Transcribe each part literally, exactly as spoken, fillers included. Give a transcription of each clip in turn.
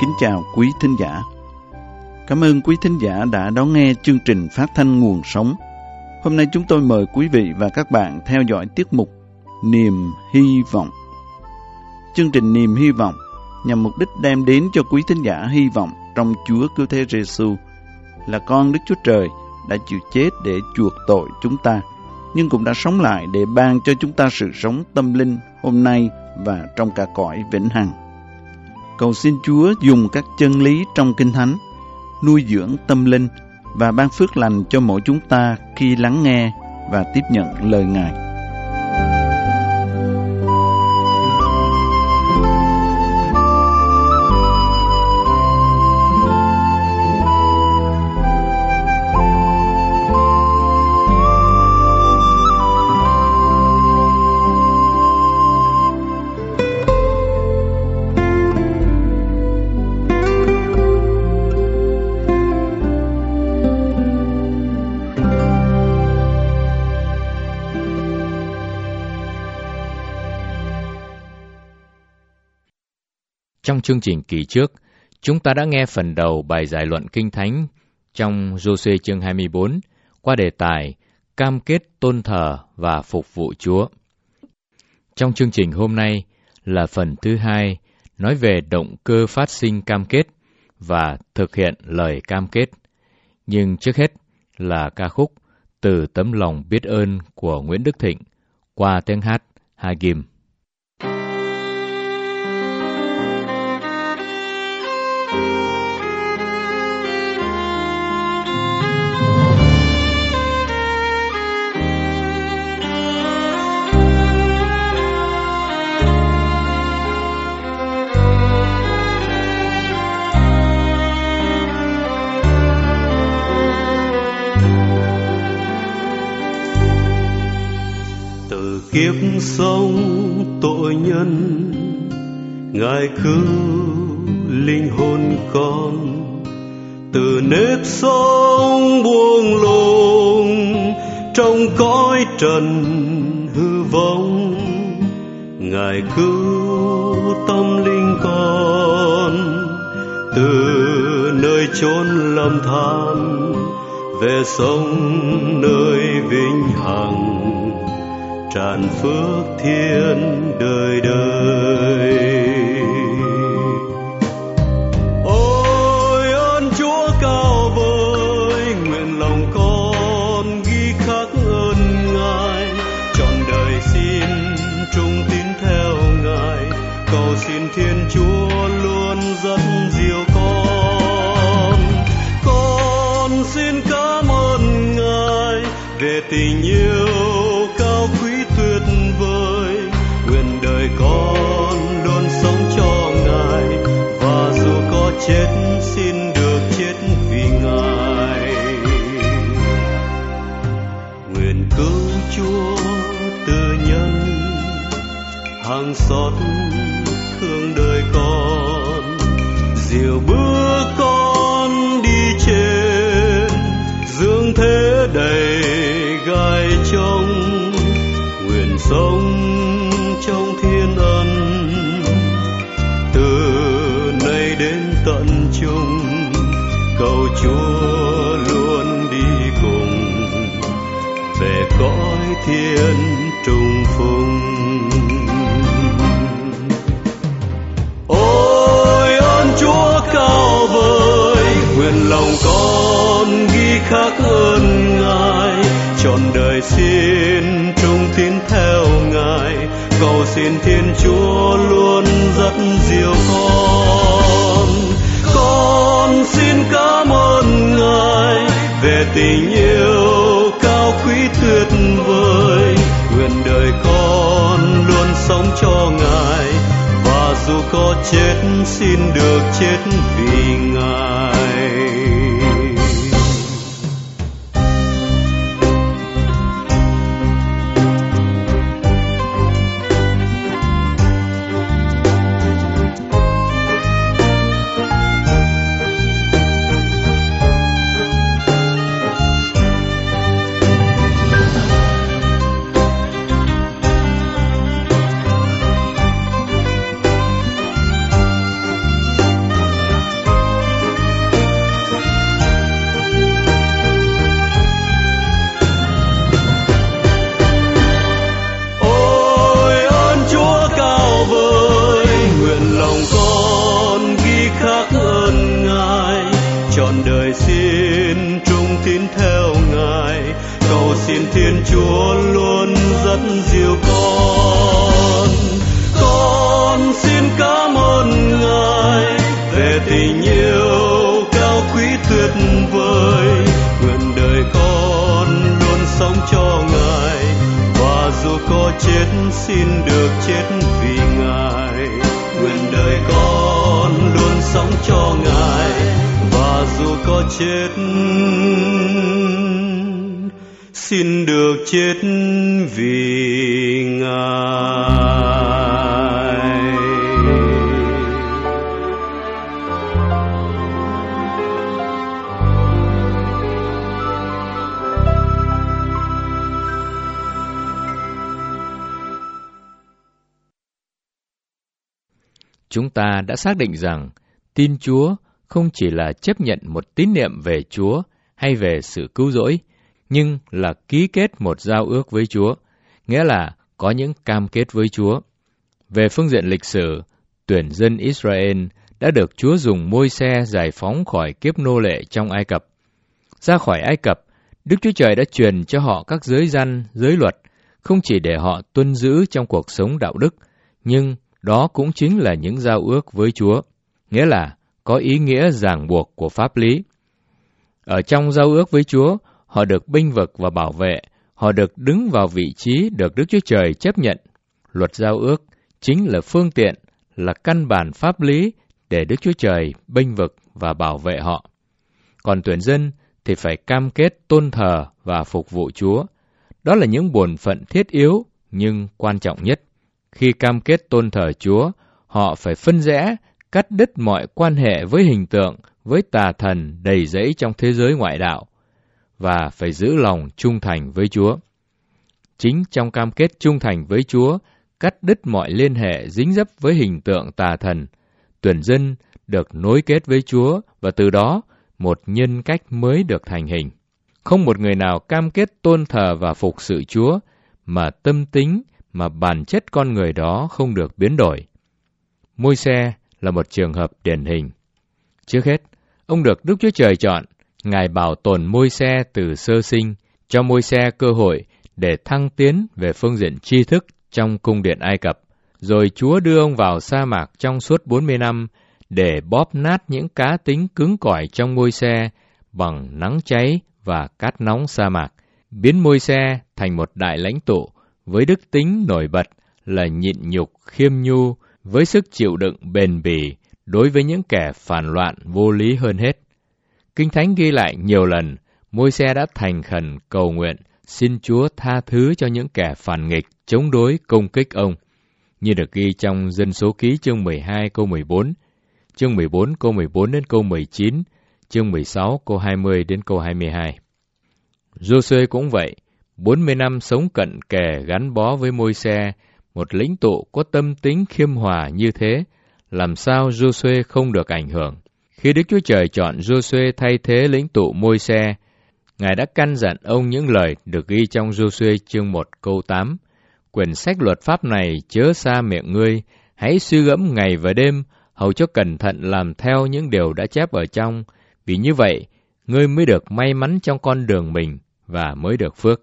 kính chào quý thính giả. Cảm ơn quý thính giả đã đón nghe chương trình phát thanh Nguồn Sống. Hôm nay chúng tôi mời quý vị và các bạn theo dõi tiết mục Niềm Hy Vọng. Chương trình Niềm Hy Vọng nhằm mục đích đem đến cho quý thính giả hy vọng trong Chúa Cứu Thế Giêsu là con Đức Chúa Trời đã chịu chết để chuộc tội chúng ta, nhưng cũng đã sống lại để ban cho chúng ta sự sống tâm linh hôm nay và trong cả cõi vĩnh hằng. Cầu xin Chúa dùng các chân lý trong Kinh Thánh nuôi dưỡng tâm linh và ban phước lành cho mỗi chúng ta khi lắng nghe và tiếp nhận lời Ngài. Trong chương trình kỳ trước, chúng ta đã nghe phần đầu bài giải luận Kinh Thánh trong Giô-suê chương hai mươi bốn qua đề tài cam kết tôn thờ và phục vụ Chúa. Trong chương trình hôm nay là phần thứ hai nói về động cơ phát sinh cam kết và thực hiện lời cam kết. Nhưng trước hết là ca khúc Từ Tấm Lòng Biết Ơn của Nguyễn Đức Thịnh qua tiếng hát Hagim. Kiếp sống tội nhân, Ngài cứu linh hồn con từ nếp sống buông lung trong cõi trần hư vong. Ngài cứu tâm linh con từ nơi chốn lầm than về sống nơi vĩnh hằng, tràn phước thiên đời đời. Ôi ơn Chúa cao vời, nguyện lòng con ghi khắc ơn Ngài, trọn đời xin trung tín theo Ngài, cầu xin Thiên Chúa luôn dẫn dìu con. Con xin cảm ơn Ngài về tình yêu cao quý tuyệt vời, nguyện đời con luôn sống cho Ngài, và dù có chết xin được chết vì Ngài. Nguyện cứu Chúa từ nhân, hàng xót thương đời con, dìu bước con đi trên dương thế đầy gai trong, sống trong thiên ân từ nay đến tận chung, cầu Chúa luôn đi cùng về cõi thiên trùng phùng. Ôi ơn Chúa cao vời, nguyện lòng con ghi khắc ơn Ngài, trọn đời xin trung tín theo Ngài, cầu xin Thiên Chúa luôn dắt dìu con. Con xin cảm ơn Ngài về tình yêu cao quý tuyệt vời, nguyện đời con luôn sống cho Ngài, và dù có chết xin được chết vì Ngài. Thiên Chúa luôn rất dìu con. Con xin cảm ơn Ngài về tình yêu cao quý tuyệt vời. Nguyện đời con luôn sống cho Ngài, và dù có chết xin được chết vì Ngài. Nguyện đời con luôn sống cho Ngài, và dù có chết xin được chết vì Ngài. Chúng ta đã xác định rằng tin Chúa không chỉ là chấp nhận một tín niệm về Chúa hay về sự cứu rỗi, nhưng là ký kết một giao ước với Chúa, nghĩa là có những cam kết với Chúa. Về phương diện lịch sử, tuyển dân Israel đã được Chúa dùng Môi-se giải phóng khỏi kiếp nô lệ trong Ai Cập. Ra khỏi Ai Cập, Đức Chúa Trời đã truyền cho họ các giới răn, giới luật, không chỉ để họ tuân giữ trong cuộc sống đạo đức, nhưng đó cũng chính là những giao ước với Chúa, nghĩa là có ý nghĩa ràng buộc của pháp lý. Ở trong giao ước với Chúa, họ được bênh vực và bảo vệ, họ được đứng vào vị trí được Đức Chúa Trời chấp nhận. Luật giao ước chính là phương tiện, là căn bản pháp lý để Đức Chúa Trời bênh vực và bảo vệ họ. Còn tuyển dân thì phải cam kết tôn thờ và phục vụ Chúa. Đó là những bổn phận thiết yếu nhưng quan trọng nhất. Khi cam kết tôn thờ Chúa, họ phải phân rẽ, cắt đứt mọi quan hệ với hình tượng, với tà thần đầy rẫy trong thế giới ngoại đạo, và phải giữ lòng trung thành với Chúa. Chính trong cam kết trung thành với Chúa, cắt đứt mọi liên hệ dính dấp với hình tượng tà thần, tuyển dân được nối kết với Chúa, và từ đó một nhân cách mới được thành hình. Không một người nào cam kết tôn thờ và phục sự Chúa mà tâm tính, mà bản chất con người đó không được biến đổi. Môi-se là một trường hợp điển hình. Trước hết, ông được Đức Chúa Trời chọn. Ngài bảo tồn Môi-se từ sơ sinh, cho Môi-se cơ hội để thăng tiến về phương diện tri thức trong cung điện Ai Cập. Rồi Chúa đưa ông vào sa mạc trong suốt bốn mươi năm để bóp nát những cá tính cứng cỏi trong Môi-se bằng nắng cháy và cát nóng sa mạc, biến Môi-se thành một đại lãnh tụ với đức tính nổi bật là nhịn nhục khiêm nhu, với sức chịu đựng bền bỉ đối với những kẻ phản loạn vô lý hơn hết. Kinh Thánh ghi lại nhiều lần, Môi-se đã thành khẩn cầu nguyện xin Chúa tha thứ cho những kẻ phản nghịch, chống đối, công kích ông, như được ghi trong Dân Số Ký chương mười hai câu mười bốn, chương mười bốn câu mười bốn đến câu mười chín, chương mười sáu câu hai mươi đến câu hai mươi hai. Giô-suê cũng vậy, bốn mươi năm sống cận kề gắn bó với Môi-se, một lĩnh tụ có tâm tính khiêm hòa như thế, làm sao Giô-suê không được ảnh hưởng? Khi Đức Chúa Trời chọn Giô-suê thay thế lĩnh tụ Môi-se, Ngài đã căn dặn ông những lời được ghi trong Giô-suê chương một câu tám. Quyển sách luật pháp này chớ xa miệng ngươi, hãy suy gẫm ngày và đêm, hầu cho cẩn thận làm theo những điều đã chép ở trong, vì như vậy, ngươi mới được may mắn trong con đường mình và mới được phước.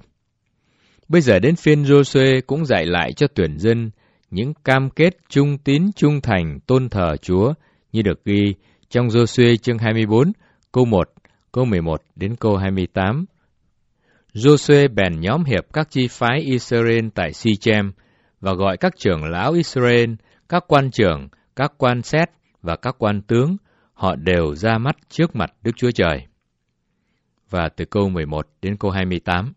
Bây giờ đến phiên Giô-suê cũng dạy lại cho tuyển dân những cam kết trung tín trung thành tôn thờ Chúa như được ghi trong Giô-suê chương hai mươi bốn, câu một, câu mười một đến câu hai mươi tám. Giô-suê bèn nhóm hiệp các chi phái Israel tại Si-chem và gọi các trưởng lão Israel, các quan trưởng, các quan xét và các quan tướng, họ đều ra mắt trước mặt Đức Chúa Trời. Và từ câu mười một đến câu hai mươi tám.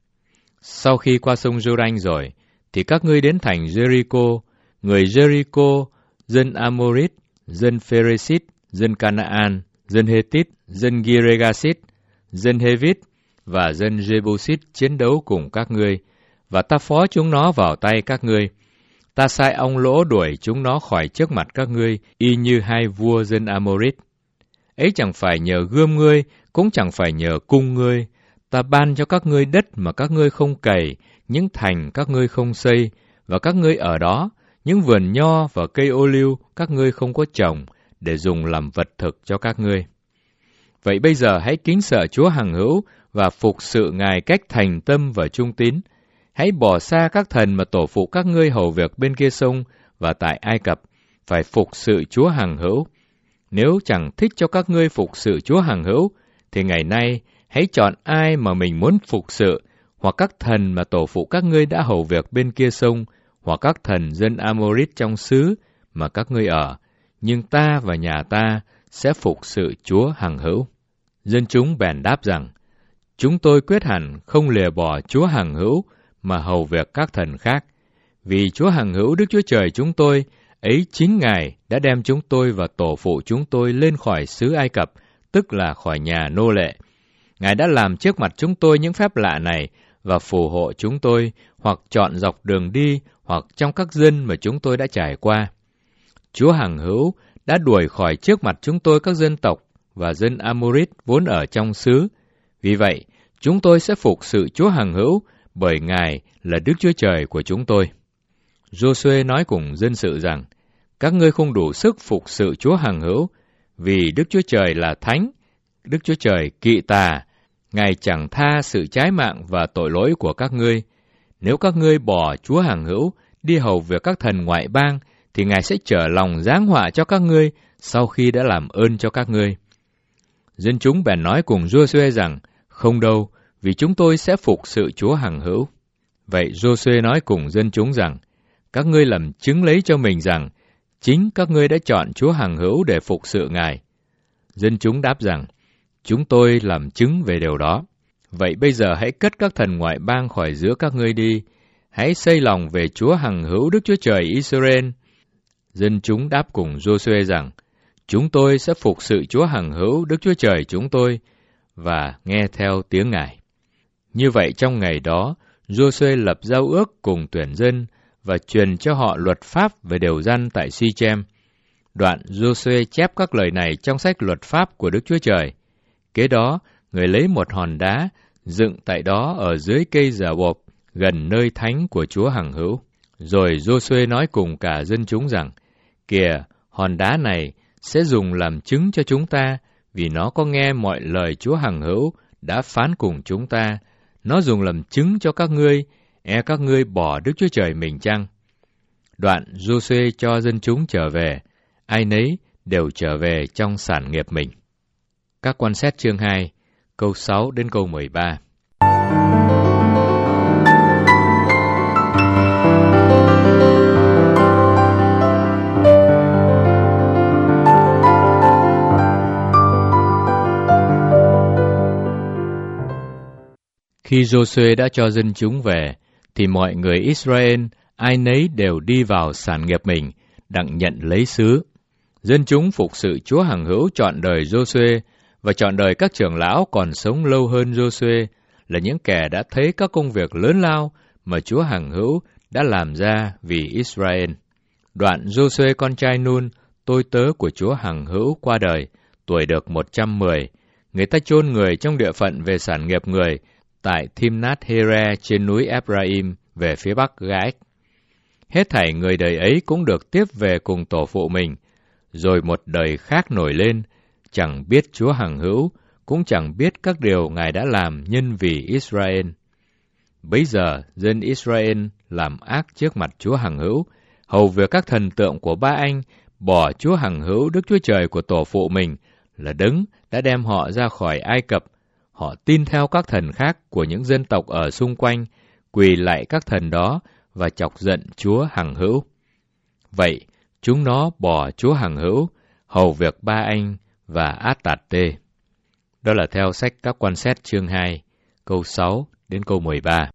Sau khi qua sông Giô-đanh rồi, thì các ngươi đến thành Jericho, người Jericho, dân Amorit, dân Pheresit, dân Canaan, dân Hethit, dân Giregasit, dân Hevit và dân Jebusit chiến đấu cùng các ngươi, và ta phó chúng nó vào tay các ngươi. Ta sai ong lỗ đuổi chúng nó khỏi trước mặt các ngươi, y như hai vua dân Amorit. Ấy chẳng phải nhờ gươm ngươi, cũng chẳng phải nhờ cung ngươi. Ta ban cho các ngươi đất mà các ngươi không cày, những thành các ngươi không xây, và các ngươi ở đó, những vườn nho và cây ô liu các ngươi không có trồng, để dùng làm vật thực cho các ngươi. Vậy bây giờ hãy kính sợ Chúa hằng hữu và phục sự Ngài cách thành tâm và trung tín. Hãy bỏ xa các thần mà tổ phụ các ngươi hầu việc bên kia sông và tại Ai Cập, phải phục sự Chúa hằng hữu. Nếu chẳng thích cho các ngươi phục sự Chúa hằng hữu, thì ngày nay hãy chọn ai mà mình muốn phục sự, hoặc các thần mà tổ phụ các ngươi đã hầu việc bên kia sông, hoặc các thần dân Amorit trong xứ mà các ngươi ở, nhưng ta và nhà ta sẽ phục sự Chúa hằng hữu. Dân chúng bèn đáp rằng, chúng tôi quyết hẳn không lìa bỏ Chúa hằng hữu mà hầu việc các thần khác, vì Chúa hằng hữu Đức Chúa Trời chúng tôi, ấy chính Ngài đã đem chúng tôi và tổ phụ chúng tôi lên khỏi xứ Ai Cập, tức là khỏi nhà nô lệ. Ngài đã làm trước mặt chúng tôi những phép lạ này và phù hộ chúng tôi, hoặc chọn dọc đường đi, hoặc trong các dân mà chúng tôi đã trải qua. Chúa hằng hữu đã đuổi khỏi trước mặt chúng tôi các dân tộc và dân Amorit vốn ở trong xứ. Vì vậy, chúng tôi sẽ phục sự Chúa hằng hữu, bởi Ngài là Đức Chúa Trời của chúng tôi. Giô-suê nói cùng dân sự rằng, các ngươi không đủ sức phục sự Chúa hằng hữu, vì Đức Chúa Trời là thánh, Đức Chúa Trời kỵ tà, Ngài chẳng tha sự trái mạng và tội lỗi của các ngươi. Nếu các ngươi bỏ Chúa hằng hữu, đi hầu việc các thần ngoại bang, thì Ngài sẽ trở lòng giáng họa cho các ngươi sau khi đã làm ơn cho các ngươi. Dân chúng bèn nói cùng Giô-suê rằng, không đâu, vì chúng tôi sẽ phục sự Chúa hằng hữu. Vậy Giô-suê nói cùng dân chúng rằng, các ngươi làm chứng lấy cho mình rằng, chính các ngươi đã chọn Chúa hằng hữu để phục sự Ngài. Dân chúng đáp rằng, chúng tôi làm chứng về điều đó. Vậy bây giờ hãy cất các thần ngoại bang khỏi giữa các ngươi đi. Hãy xây lòng về Chúa hằng hữu Đức Chúa Trời Israel. Dân chúng đáp cùng Giô-suê rằng, chúng tôi sẽ phục sự Chúa hằng hữu Đức Chúa Trời chúng tôi, và nghe theo tiếng Ngài. Như vậy trong ngày đó, Giô-suê lập giao ước cùng tuyển dân, và truyền cho họ luật pháp về điều răn tại Si-chem. Đoạn Giô-suê chép các lời này trong sách luật pháp của Đức Chúa Trời. Kế đó, người lấy một hòn đá, dựng tại đó ở dưới cây giả bộp, gần nơi thánh của Chúa hằng hữu. Rồi Giô-suê nói cùng cả dân chúng rằng, kìa, hòn đá này sẽ dùng làm chứng cho chúng ta, vì nó có nghe mọi lời Chúa hằng hữu đã phán cùng chúng ta. Nó dùng làm chứng cho các ngươi, e các ngươi bỏ Đức Chúa Trời mình chăng? Đoạn Giô-suê cho dân chúng trở về, ai nấy đều trở về trong sản nghiệp mình. Các quan xét chương hai, câu sáu đến câu mười ba. Khi Giô-suê đã cho dân chúng về, thì mọi người Israel, ai nấy đều đi vào sản nghiệp mình, đặng nhận lấy xứ. Dân chúng phục sự Chúa hằng hữu trọn đời Giô-suê, và trọn đời các trưởng lão còn sống lâu hơn Giô-suê, là những kẻ đã thấy các công việc lớn lao mà Chúa hằng hữu đã làm ra vì Israel. Đoạn Giô-suê con trai Nun, tôi tớ của Chúa hằng hữu qua đời, tuổi được một trăm mười. Người ta chôn người trong địa phận về sản nghiệp người, tại Thimnath-hera trên núi Ephraim về phía bắc Ga-ếch. Hết thảy người đời ấy cũng được tiếp về cùng tổ phụ mình, rồi một đời khác nổi lên, chẳng biết Chúa hằng hữu, cũng chẳng biết các điều Ngài đã làm nhân vì Israel. Bấy giờ, dân Israel làm ác trước mặt Chúa hằng hữu, hầu việc các thần tượng của ba anh, bỏ Chúa hằng hữu Đức Chúa Trời của tổ phụ mình, là Đấng đã đem họ ra khỏi Ai Cập. Họ tin theo các thần khác của những dân tộc ở xung quanh, quỳ lạy các thần đó và chọc giận Chúa hằng hữu. Vậy, chúng nó bỏ Chúa hằng hữu, hầu việc ba anh và Át Tạt Tê. Đó là theo sách Các quan xét chương hai, câu sáu đến câu mười ba.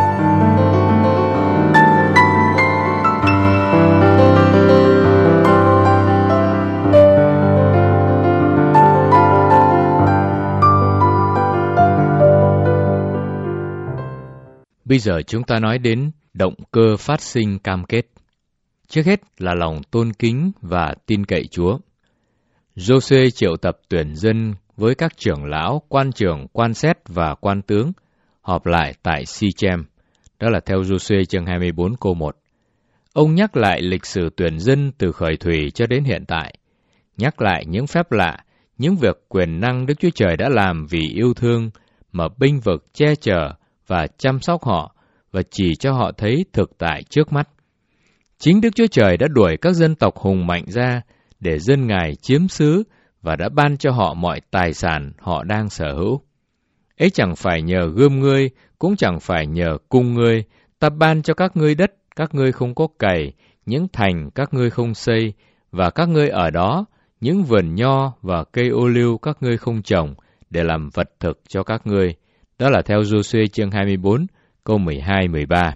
Bây giờ chúng ta nói đến động cơ phát sinh cam kết. Trước hết là lòng tôn kính và tin cậy Chúa. Giô-suê triệu tập tuyển dân với các trưởng lão, quan trưởng, quan xét và quan tướng, họp lại tại Si-chem. Đó là theo Giô-suê chương hai mươi bốn câu một. Ông nhắc lại lịch sử tuyển dân từ khởi thủy cho đến hiện tại, nhắc lại những phép lạ, những việc quyền năng Đức Chúa Trời đã làm vì yêu thương, mà bênh vực che chở và chăm sóc họ và chỉ cho họ thấy thực tại trước mắt. Chính Đức Chúa Trời đã đuổi các dân tộc hùng mạnh ra để dân Ngài chiếm xứ và đã ban cho họ mọi tài sản họ đang sở hữu. Ấy chẳng phải nhờ gươm ngươi, cũng chẳng phải nhờ cung ngươi, ta ban cho các ngươi đất, các ngươi không có cày, những thành các ngươi không xây, và các ngươi ở đó, những vườn nho và cây ô liu các ngươi không trồng, để làm vật thực cho các ngươi. Đó là theo Giô-suê chương hai mươi bốn, câu mười hai mười ba.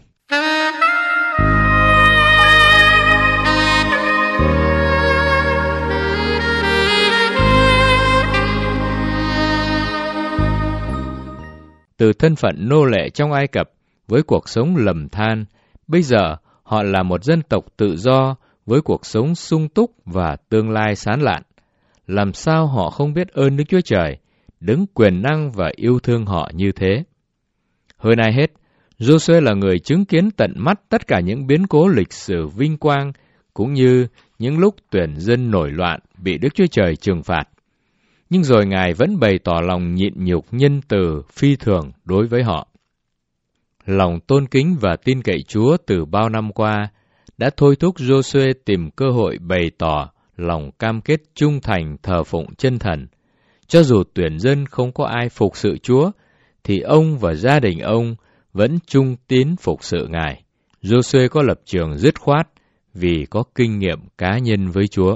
Từ thân phận nô lệ trong Ai Cập với cuộc sống lầm than, bây giờ họ là một dân tộc tự do với cuộc sống sung túc và tương lai sáng lạn. Làm sao họ không biết ơn Đức Chúa Trời, đấng quyền năng và yêu thương họ như thế? Hơn ai hết, Giô-suê là người chứng kiến tận mắt tất cả những biến cố lịch sử vinh quang, cũng như những lúc tuyển dân nổi loạn bị Đức Chúa Trời trừng phạt. Nhưng rồi Ngài vẫn bày tỏ lòng nhịn nhục nhân từ phi thường đối với họ. Lòng tôn kính và tin cậy Chúa từ bao năm qua đã thôi thúc Giô-suê tìm cơ hội bày tỏ lòng cam kết trung thành thờ phụng chân thần. Cho dù tuyển dân không có ai phục sự Chúa, thì ông và gia đình ông vẫn trung tín phục sự Ngài. Giô-suê có lập trường dứt khoát vì có kinh nghiệm cá nhân với Chúa.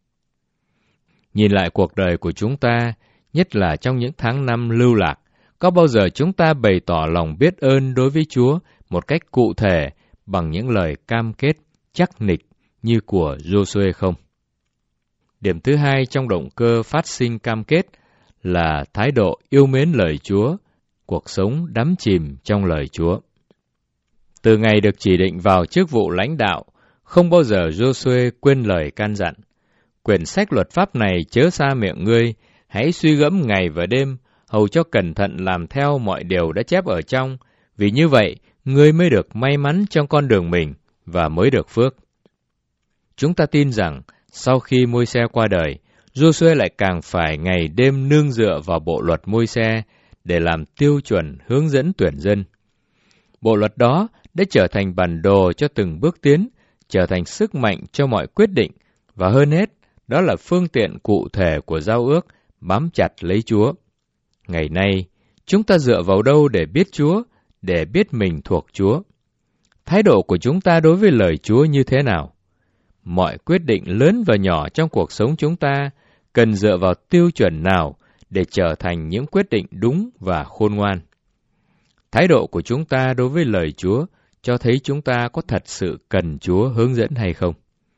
Nhìn lại cuộc đời của chúng ta, nhất là trong những tháng năm lưu lạc, có bao giờ chúng ta bày tỏ lòng biết ơn đối với Chúa một cách cụ thể bằng những lời cam kết chắc nịch như của Giô-suê không? Điểm thứ hai trong động cơ phát sinh cam kết là thái độ yêu mến lời Chúa, cuộc sống đắm chìm trong lời Chúa. Từ ngày được chỉ định vào chức vụ lãnh đạo, không bao giờ Giô-suê quên lời can dặn. Quyển sách luật pháp này chớ xa miệng ngươi, hãy suy gẫm ngày và đêm, hầu cho cẩn thận làm theo mọi điều đã chép ở trong, vì như vậy, ngươi mới được may mắn trong con đường mình và mới được phước. Chúng ta tin rằng, sau khi Môi-se qua đời, Giô-suê lại càng phải ngày đêm nương dựa vào bộ luật Môi-se để làm tiêu chuẩn hướng dẫn tuyển dân. Bộ luật đó đã trở thành bản đồ cho từng bước tiến, trở thành sức mạnh cho mọi quyết định, và hơn hết, đó là phương tiện cụ thể của giao ước bám chặt lấy Chúa. Ngày nay, chúng ta dựa vào đâu để biết Chúa, để biết mình thuộc Chúa? Thái độ của chúng ta đối với lời Chúa như thế nào? Mọi quyết định lớn và nhỏ trong cuộc sống chúng ta cần dựa vào tiêu chuẩn nào để trở thành những quyết định đúng và khôn ngoan? Thái độ của chúng ta đối với lời Chúa cho thấy chúng ta có thật sự cần Chúa hướng dẫn hay không?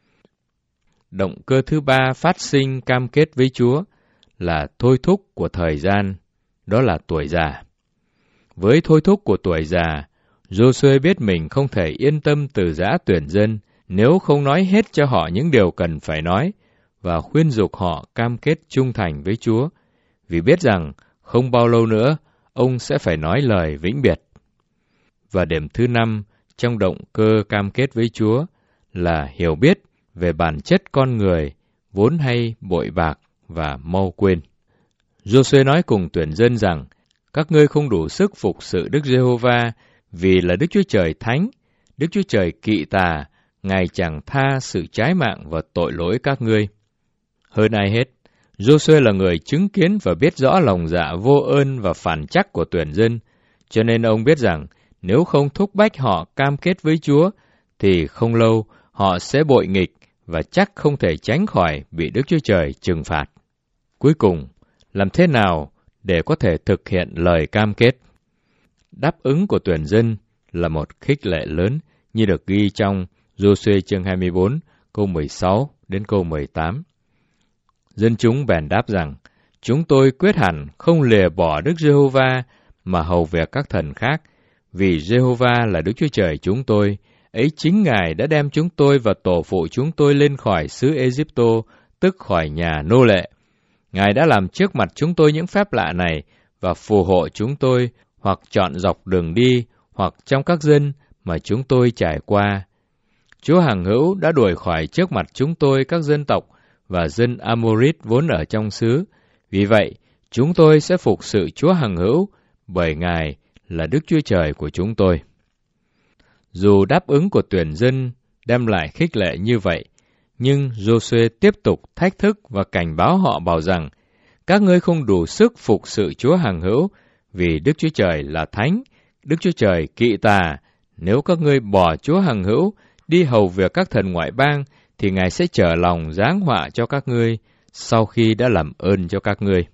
Động cơ thứ ba phát sinh cam kết với Chúa là thôi thúc của thời gian, đó là tuổi già. Với thôi thúc của tuổi già, Giô-suê biết mình không thể yên tâm từ giã tuyển dân nếu không nói hết cho họ những điều cần phải nói và khuyên dục họ cam kết trung thành với Chúa, vì biết rằng không bao lâu nữa ông sẽ phải nói lời vĩnh biệt. Và điểm thứ năm trong động cơ cam kết với Chúa là hiểu biết về bản chất con người, vốn hay bội bạc và mau quên. Giô-suê nói cùng tuyển dân rằng, các ngươi không đủ sức phục sự Đức Giê-hô-va, vì là Đức Chúa Trời thánh, Đức Chúa Trời kỵ tà, Ngài chẳng tha sự trái mạng và tội lỗi các ngươi. Hơn ai hết, Giô-suê là người chứng kiến và biết rõ lòng dạ vô ơn và phản trắc của tuyển dân, cho nên ông biết rằng nếu không thúc bách họ cam kết với Chúa, thì không lâu họ sẽ bội nghịch và chắc không thể tránh khỏi bị Đức Chúa Trời trừng phạt. Cuối cùng, làm thế nào để có thể thực hiện lời cam kết? Đáp ứng của tuyển dân là một khích lệ lớn như được ghi trong Giô-suê chương hai mươi bốn, câu mười sáu đến câu mười tám. Dân chúng bèn đáp rằng, chúng tôi quyết hẳn không lìa bỏ Đức Giê-hô-va mà hầu việc các thần khác, vì Giê-hô-va là Đức Chúa Trời chúng tôi, ấy chính Ngài đã đem chúng tôi và tổ phụ chúng tôi lên khỏi xứ Ê-díp-tô, tức khỏi nhà nô lệ. Ngài đã làm trước mặt chúng tôi những phép lạ này và phù hộ chúng tôi, hoặc chọn dọc đường đi, hoặc trong các dân mà chúng tôi trải qua. Chúa hằng hữu đã đuổi khỏi trước mặt chúng tôi các dân tộc và dân Amorit vốn ở trong xứ. Vì vậy, chúng tôi sẽ phục sự Chúa hằng hữu bởi Ngài là Đức Chúa Trời của chúng tôi. Dù đáp ứng của tuyển dân đem lại khích lệ như vậy, nhưng Giô-suê tiếp tục thách thức và cảnh báo họ bảo rằng, các ngươi không đủ sức phục sự Chúa hằng hữu, vì Đức Chúa Trời là thánh, Đức Chúa Trời kỵ tà. Nếu các ngươi bỏ Chúa hằng hữu, đi hầu việc các thần ngoại bang, thì Ngài sẽ trở lòng giáng họa cho các ngươi, sau khi đã làm ơn cho các ngươi.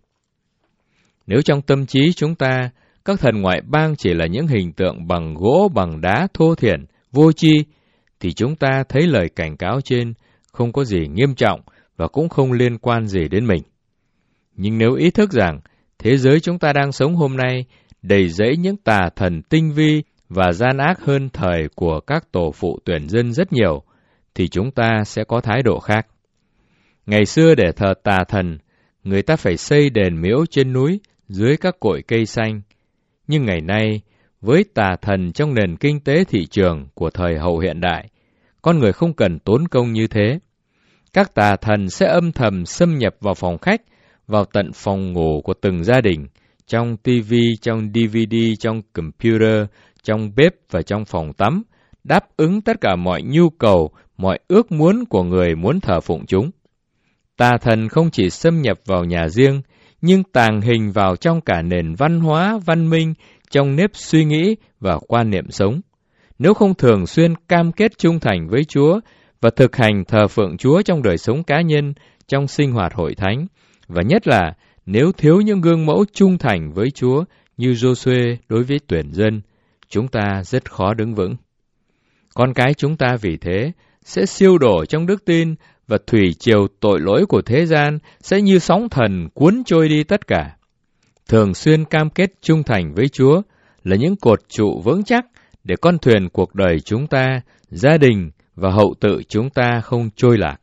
Nếu trong tâm trí chúng ta, các thần ngoại bang chỉ là những hình tượng bằng gỗ, bằng đá thô thiển, vô tri, thì chúng ta thấy lời cảnh cáo trên không có gì nghiêm trọng và cũng không liên quan gì đến mình. Nhưng nếu ý thức rằng thế giới chúng ta đang sống hôm nay đầy rẫy những tà thần tinh vi và gian ác hơn thời của các tổ phụ tuyển dân rất nhiều, thì chúng ta sẽ có thái độ khác. Ngày xưa để thờ tà thần, người ta phải xây đền miếu trên núi dưới các cội cây xanh. Nhưng ngày nay, với tà thần trong nền kinh tế thị trường của thời hậu hiện đại, con người không cần tốn công như thế. Các tà thần sẽ âm thầm xâm nhập vào phòng khách, vào tận phòng ngủ của từng gia đình, trong ti vi, trong đê vê đê, trong computer, trong bếp và trong phòng tắm, đáp ứng tất cả mọi nhu cầu, mọi ước muốn của người muốn thờ phụng chúng. Tà thần không chỉ xâm nhập vào nhà riêng, nhưng tàng hình vào trong cả nền văn hóa, văn minh, trong nếp suy nghĩ và quan niệm sống. Nếu không thường xuyên cam kết trung thành với Chúa và thực hành thờ phượng Chúa trong đời sống cá nhân, trong sinh hoạt hội thánh, và nhất là nếu thiếu những gương mẫu trung thành với Chúa như Giô-suê đối với tuyển dân, chúng ta rất khó đứng vững. Con cái chúng ta vì thế sẽ siêu đổ trong đức tin, và thủy triều tội lỗi của thế gian sẽ như sóng thần cuốn trôi đi tất cả. Thường xuyên cam kết trung thành với Chúa là những cột trụ vững chắc để con thuyền cuộc đời chúng ta, gia đình và hậu tự chúng ta không trôi lạc.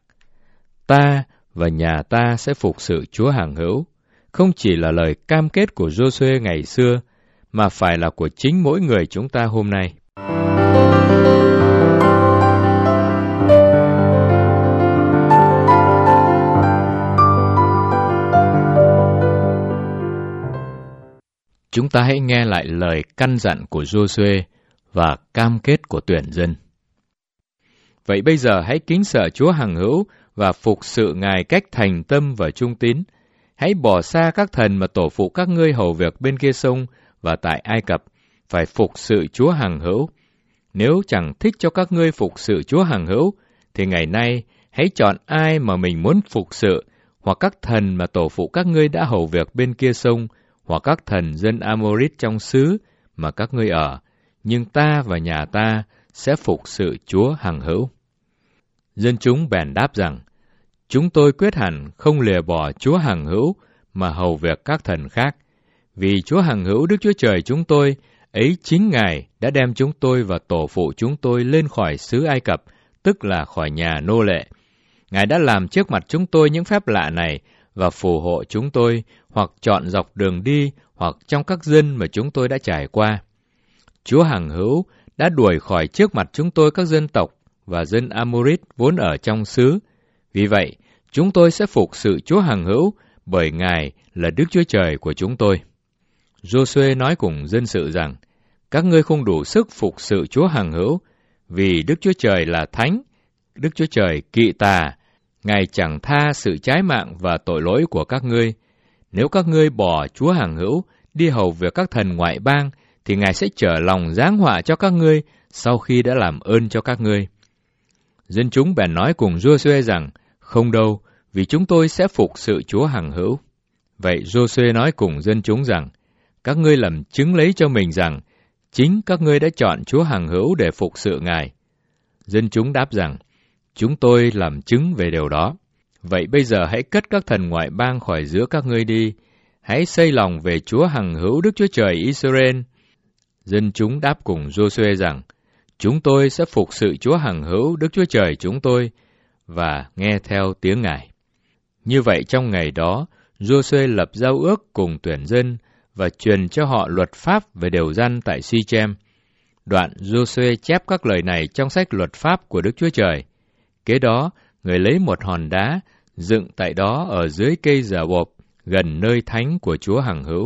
Ta và nhà ta sẽ phục sự Chúa hằng hữu, không chỉ là lời cam kết của Giô-suê ngày xưa, mà phải là của chính mỗi người chúng ta hôm nay. Chúng ta hãy nghe lại lời căn dặn của Giô-suê và cam kết của tuyển dân. Vậy bây giờ hãy kính sợ Chúa hằng hữu và phục sự Ngài cách thành tâm và trung tín. Hãy bỏ xa các thần mà tổ phụ các ngươi hầu việc bên kia sông và tại Ai Cập, phải phục sự Chúa hằng hữu. Nếu chẳng thích cho các ngươi phục sự Chúa hằng hữu, thì ngày nay hãy chọn ai mà mình muốn phục sự, hoặc các thần mà tổ phụ các ngươi đã hầu việc bên kia sông, hoặc các thần dân Amorit trong xứ mà các ngươi ở, nhưng ta và nhà ta sẽ phục sự Chúa hằng hữu. Dân chúng bèn đáp rằng, chúng tôi quyết hẳn không lìa bỏ Chúa hằng hữu mà hầu việc các thần khác, vì Chúa hằng hữu Đức Chúa Trời chúng tôi, ấy chính Ngài đã đem chúng tôi và tổ phụ chúng tôi lên khỏi xứ Ai Cập, tức là khỏi nhà nô lệ. Ngài đã làm trước mặt chúng tôi những phép lạ này và phù hộ chúng tôi, hoặc chọn dọc đường đi, hoặc trong các dân mà chúng tôi đã trải qua. Chúa hằng hữu đã đuổi khỏi trước mặt chúng tôi các dân tộc và dân Amorit vốn ở trong xứ. Vì vậy, chúng tôi sẽ phục sự Chúa hằng hữu, bởi Ngài là Đức Chúa Trời của chúng tôi. Giô-suê nói cùng dân sự rằng, các ngươi không đủ sức phục sự Chúa hằng hữu, vì Đức Chúa Trời là thánh, Đức Chúa Trời kỵ tà, Ngài chẳng tha sự trái mạng và tội lỗi của các ngươi. Nếu các ngươi bỏ Chúa hằng hữu, đi hầu việc các thần ngoại bang, thì Ngài sẽ trở lòng giáng họa cho các ngươi, sau khi đã làm ơn cho các ngươi. Dân chúng bèn nói cùng Giô-suê rằng, không đâu, vì chúng tôi sẽ phục sự Chúa hằng hữu. Vậy Giô-suê nói cùng dân chúng rằng, các ngươi làm chứng lấy cho mình rằng, chính các ngươi đã chọn Chúa hằng hữu để phục sự Ngài. Dân chúng đáp rằng, chúng tôi làm chứng về điều đó. Vậy bây giờ hãy cất các thần ngoại bang khỏi giữa các ngươi đi, hãy xây lòng về Chúa hằng hữu Đức Chúa Trời Israel. Dân chúng đáp cùng Giô-suê rằng, chúng tôi sẽ phục sự Chúa hằng hữu Đức Chúa Trời chúng tôi, và nghe theo tiếng Ngài. Như vậy trong ngày đó, Giô-suê lập giao ước cùng tuyển dân, và truyền cho họ luật pháp về điều răn tại Si-chem. Đoạn Giô-suê chép các lời này trong sách luật pháp của Đức Chúa Trời. Kế đó, người lấy một hòn đá, dựng tại đó ở dưới cây giả bộp, gần nơi thánh của Chúa hằng hữu.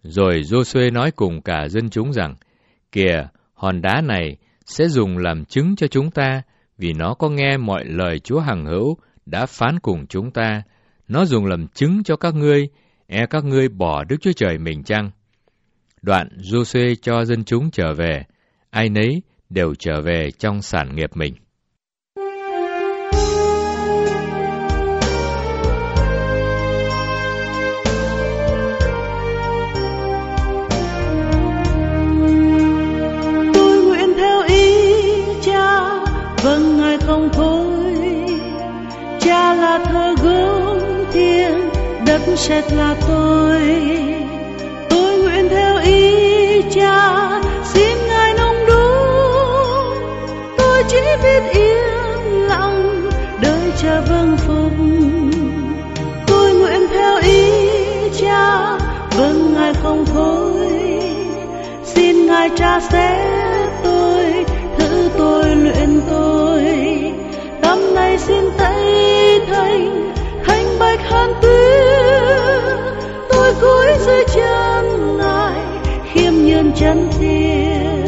Rồi Giô-suê nói cùng cả dân chúng rằng, kìa, hòn đá này sẽ dùng làm chứng cho chúng ta, vì nó có nghe mọi lời Chúa hằng hữu đã phán cùng chúng ta. Nó dùng làm chứng cho các ngươi, e các ngươi bỏ Đức Chúa Trời mình chăng? Đoạn Giô-suê cho dân chúng trở về, ai nấy đều trở về trong sản nghiệp mình. Vâng Ngài không thôi, Cha là thờ gốm thiêng, đất sét là tôi. Tôi nguyện theo ý Cha, xin Ngài nông đúc. Tôi chỉ biết yên lặng, đợi Cha vâng phục. Tôi nguyện theo ý Cha, vâng Ngài không thôi. Xin Ngài tra xét tôi, thử tôi, luyện tôi. Tâm này xin tay thanh, thanh bạch hơn tuyết. Tôi cúi dưới chân Ngài, khiêm nhường chân thiêng.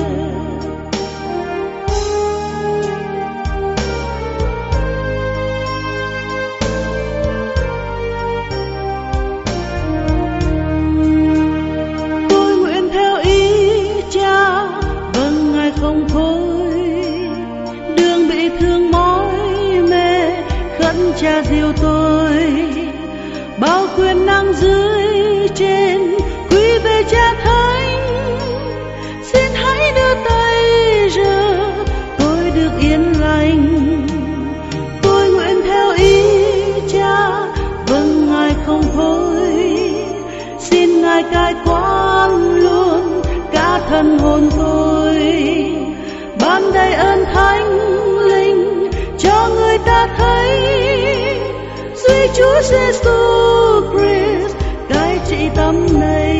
Tôi nguyện theo ý Cha, vâng Ngài không thôi. Đường bị thương mỏi mê, khấn Cha dìu tôi. Bao quyền năng dưới trên, quy về Cha thánh. Xin hãy đưa tay giờ, tôi được yên lành. Tôi nguyện theo ý Cha, vâng Ngài không thôi. Xin Ngài cai quản luôn cả thân hồn tôi. Ban đầy ơn thánh linh cho người ta thấy, duy Chúa Giêsu Christ cai trị tâm này.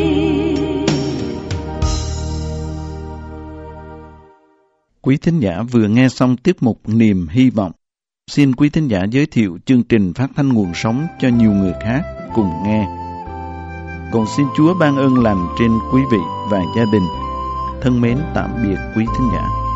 Quý thính giả vừa nghe xong tiết mục Niềm Hy Vọng. Xin quý thính giả giới thiệu chương trình phát thanh nguồn sống cho nhiều người khác cùng nghe. Còn xin Chúa ban ơn lành trên quý vị và gia đình. Thân mến tạm biệt quý thính giả.